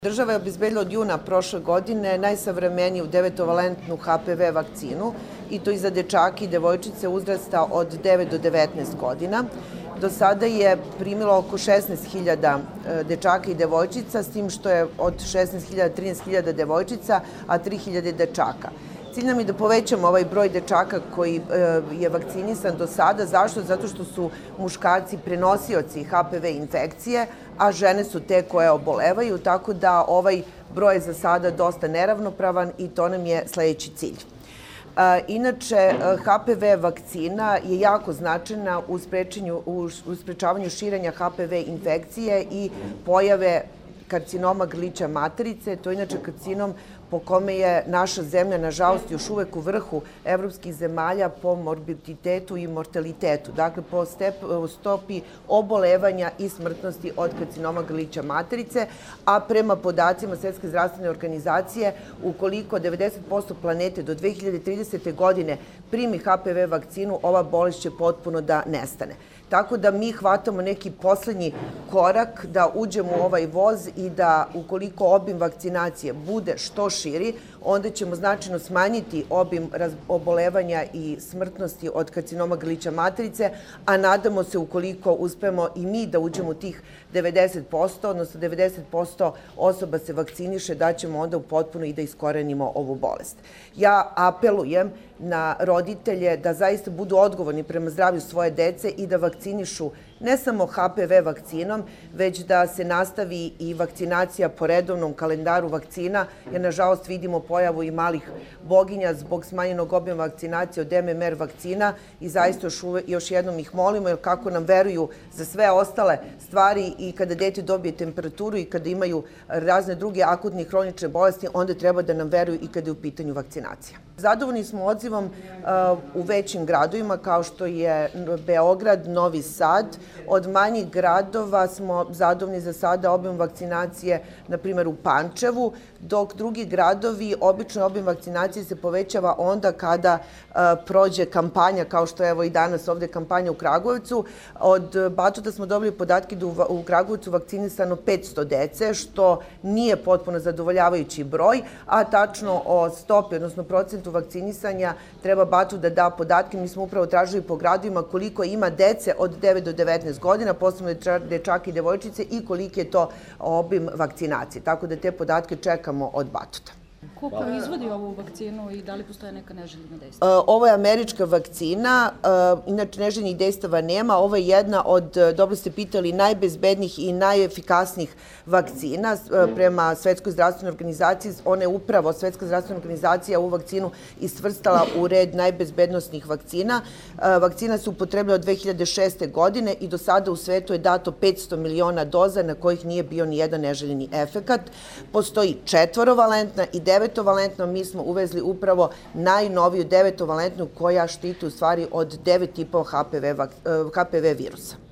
Država je obezbedila od juna prošle godine najsavremeniju 9-valentnu HPV vakcinu i to i za dečake i devojčice uzrasta od 9 do 19 godina. Do sada je primilo oko 16.000 dečaka i devojčica, s tim što je od 16.000 13.000 devojčica, a 3.000 dečaka. Cilj nam je da povećamo ovaj broj dečaka koji je vakcinisan do sada. Zašto? Zato što su muškarci prenosioci HPV infekcije, a žene su te koje obolevaju, tako da ovaj broj je za sada dosta neravnopravan i to nam je sledeći cilj. Inače, HPV vakcina je jako značajna u sprečavanju širenja HPV infekcije i pojave karcinoma grlića materice. To je inače karcinom po kome je naša zemlja, nažalost, još uvek u vrhu evropskih zemalja po morbiditetu i mortalitetu. Dakle, po stopi obolevanja i smrtnosti od karcinoma grlića materice, a prema podacima Svetske zdravstvene organizacije, ukoliko 90% planete do 2030. godine primi HPV vakcinu, ova bolest će potpuno da nestane. Tako da mi hvatamo neki poslednji korak da uđemo u ovaj voz i da ukoliko obim vakcinacije bude što širi, onda ćemo značajno smanjiti obim obolevanja i smrtnosti od karcinoma grlića materice, a nadamo se ukoliko uspemo i mi da uđemo u tih 90%, odnosno 90% osoba se vakciniše, da ćemo onda potpuno i da iskorenimo ovu bolest. Ja apelujem na roditelje da zaista budu odgovorni prema zdravlju svoje dece i da vakcinišu ne samo HPV vakcinom, već da se nastavi i vakcinacija po redovnom kalendaru vakcina, jer nažalost vidimo pojavu i malih boginja zbog smanjenog obima vakcinacije od MMR vakcina i zaista još jednom ih molimo, jer kako nam veruju za sve ostale stvari i kada dete dobije temperaturu i kada imaju razne druge akutne i hronične bolesti, onda treba da nam veruju i kada je u pitanju vakcinacija. Zadovoljni smo odzivom u većim gradovima kao što je Beograd, Novi Sad. Od manjih gradova smo zadovoljni za sada obim vakcinacije, na primjer u Pančevu, dok drugi gradovi, obično obim vakcinacije se povećava onda kada prođe kampanja, kao što je evo i danas ovde kampanja u Kragujevcu. Od Batuta smo dobili podatke da u Kragujevcu vakcinisano 500 dece, što nije potpuno zadovoljavajući broj, a tačno o stopi, odnosno procentu vakcinisanja treba Batut da da podatke. Mi smo upravo tražili po gradovima koliko ima dece od 9 do 19 godina, posebno dečaka i devojčice i koliki je to obim vakcinacije. Tako da te podatke čekamo od Batuta. Ko proizvodi ovu vakcinu i da li postoje neka neželjena dejstva? Ovo je američka vakcina, inače neželjenih dejstava nema. Ovo je jedna od, dobro ste pitali, najbezbednijih i najefikasnijih vakcina prema Svetskoj zdravstvenoj organizaciji. Ona je upravo, Svetska zdravstvena organizacija, ovu vakcinu isvrstala u red najbezbednosnijih vakcina. Vakcina se upotrebila od 2006. godine i do sada u svetu je dato 500 miliona doza na kojih nije bio ni jedan neželjeni efekat. Postoji 4-valentna i 9-valentno, mi smo uvezli upravo najnoviju 9-valentnu koja štiti u stvari od 9 tipova HPV virusa.